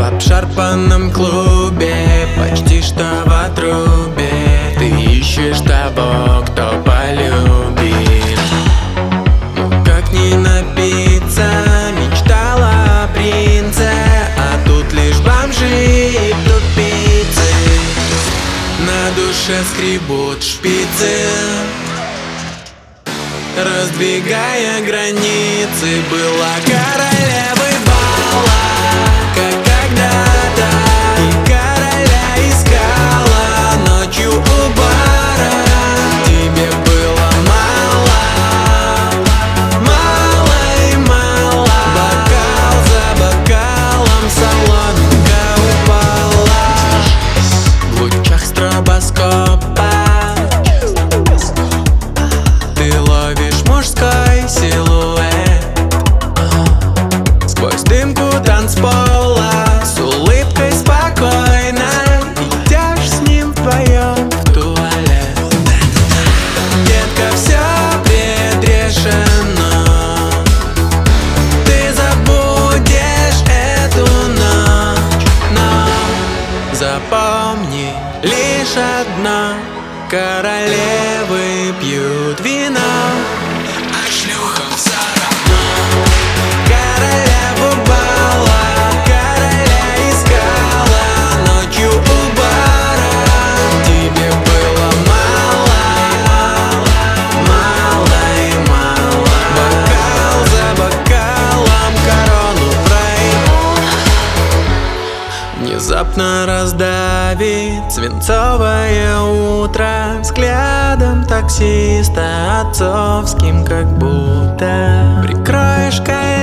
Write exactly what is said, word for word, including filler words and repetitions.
В обшарпанном клубе, почти что в отрубе, ты ищешь того, кто полюбит. Ну как не напиться, мечтала о принце, а тут лишь бомжи и тупицы. На душе скребут шпицы, раздвигая границы. Была королевой бала, как когда-то, и короля искала ночью у бара. Тебе было мало, мало и мало. Бокал за бокалом соломинка упала. В лучах стробоскопа ты ловишь мужской силуэт сквозь дымку танцпола. С улыбкой спокойно идешь с ним вдвоем в туалет. Детка, все предрешено, ты забудешь эту ночь, но запомни лишь одно: королевы пьют вино, а шлюхам все равно. Королеву бала, короля искала ночью у бара. Тебе было мало, мало и мало. Бокал за бокалом корону проеб. Внезапно раздавит свинцовое утро взглядом таксиста, отцовским как будто. Прикроешь кайф